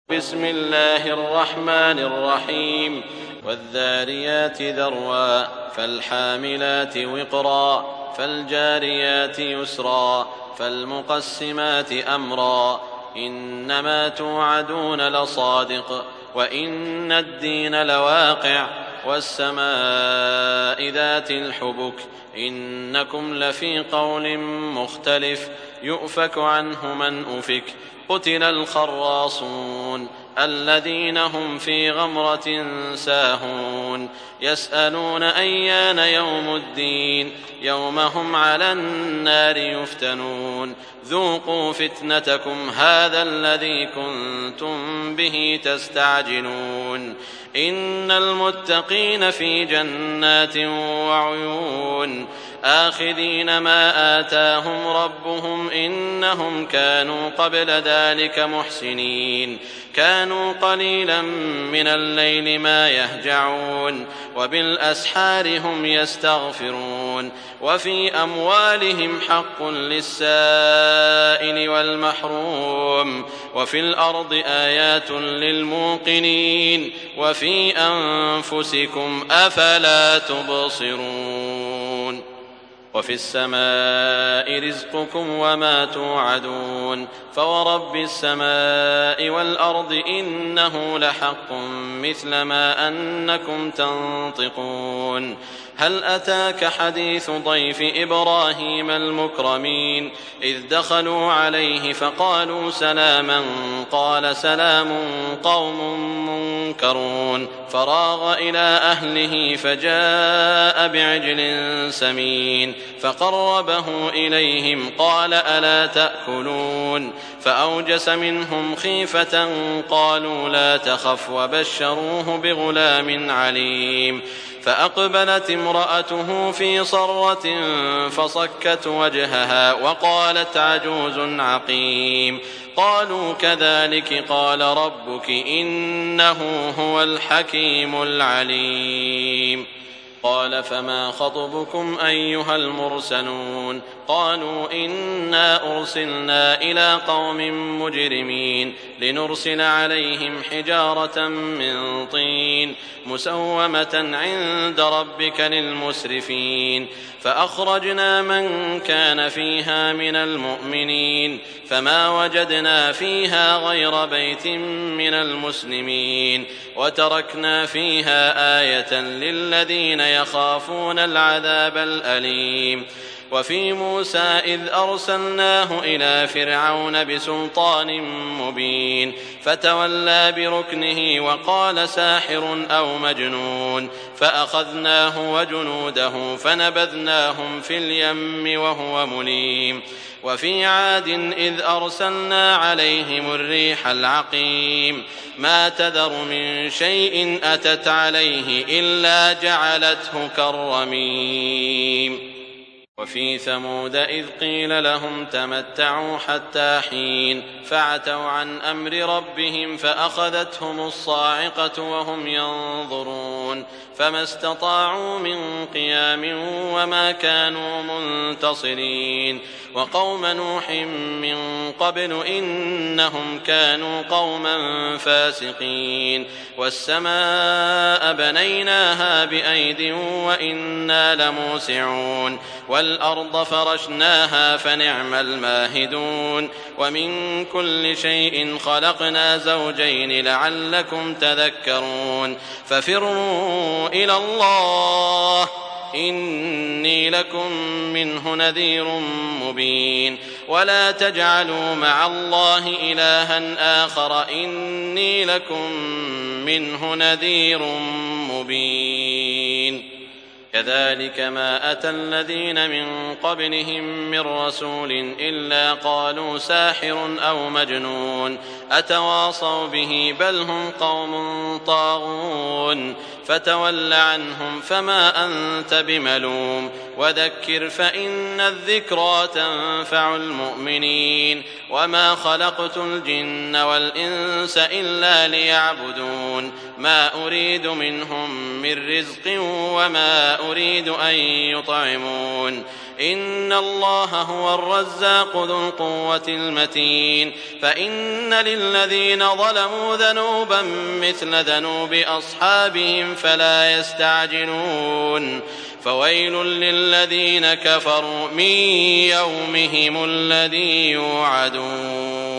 بسم الله الرحمن الرحيم والذاريات ذروا فالحاملات وقرا فالجاريات يسرا فالمقسمات أمرا إنما توعدون لصادق وإن الدين لواقع والسماء ذات الحبك إنكم لفي قول مختلف يؤفك عنه من أفك قتل الخراصون الذين هم في غمرة ساهون يسألون أيان يوم الدين يوم هم على النار يفتنون ذوقوا فتنتكم هذا الذي كنتم به تستعجلون إن المتقين في جنات وعيون آخذين ما آتاهم ربهم إنهم كانوا قبل ذلك محسنين كانوا قليلا من الليل ما يهجعون وبالأسحار هم يستغفرون وفي أموالهم حق للسائل والمحروم وفي الأرض آيات للموقنين وفي أنفسكم أفلا تبصرون وفي السماء رزقكم وما توعدون فورب السماء والأرض إنه لحق مثل ما أنكم تنطقون هل أتاك حديث ضيف إبراهيم المكرمين إذ دخلوا عليه فقالوا سلاما قال سلام قوم منكرون فراغ إلى أهله فجاء بعجل سمين فقربه إليهم قال ألا تأكلون فأوجس منهم خيفة قالوا لا تخف وبشروه بغلام عليم فأقبلت امرأته في صرة فصكت وجهها وقالت عجوز عقيم قالوا كذلك قال ربك إنه هو الحكيم العليم قال فما خطبكم أيها المرسلون قالوا إنا أرسلنا إلى قوم مجرمين لنرسل عليهم حجارة من طين مسومة عند ربك للمسرفين فأخرجنا من كان فيها من المؤمنين فما وجدنا فيها غير بيت من المسلمين وتركنا فيها آية للذين يخافون العذاب الأليم وفي موسى إذ أرسلناه إلى فرعون بسلطان مبين فتولى بركنه وقال ساحر أو مجنون فأخذناه وجنوده فنبذناهم في اليم وهو مليم وفي عاد إذ أرسلنا عليهم الريح العقيم ما تذر من شيء أتت عليه إلا جعلته كالرميم وفي ثمود إذ قيل لهم تمتعوا حتى حين فعتوا عن أمر ربهم فأخذتهم الصاعقة وهم ينظرون فما استطاعوا من قيام وما كانوا منتصرين وقوم نوح من قبل إنهم كانوا قوما فاسقين والسماء بنيناها بأيد وإنا لموسعون والأرض فرشناها فنعم الماهدون ومن كل شيء خلقنا زوجين لعلكم تذكرون ففروا إلى الله إني لكم منه نذير مبين ولا تجعلوا مع الله إلها آخر إني لكم منه نذير مبين كذلك ما أتى الذين من قبلهم من رسول إلا قالوا ساحر أو مجنون أتواصوا به بل هم قوم طاغون فتول عنهم فما أنت بملوم وذكر فإن الذكرى تنفع المؤمنين وما خلقت الجن والإنس إلا ليعبدون ما أريد منهم من رزق وما أريد أن يطعمون إن الله هو الرزاق ذو القوة المتين فإن للذين ظلموا ذنوبا مثل ذنوب أصحابهم فلا يستعجلون فويل للذين كفروا من يومهم الذي يوعدون.